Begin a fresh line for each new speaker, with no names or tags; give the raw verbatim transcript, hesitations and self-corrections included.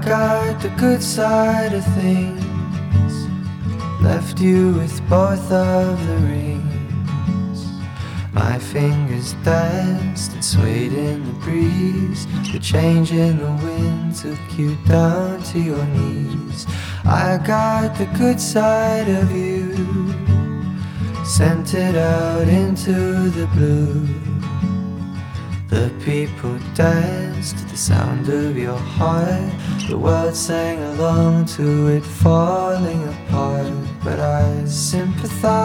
got the good side of things, left you with both of the rings. My fingers danced and swayed in the breeze. The change in the wind took you down to your knees. I got the good side of you, sent it out into the blue. The people danced to the sound of your heart. The world sang along to it falling apart. But I sympathize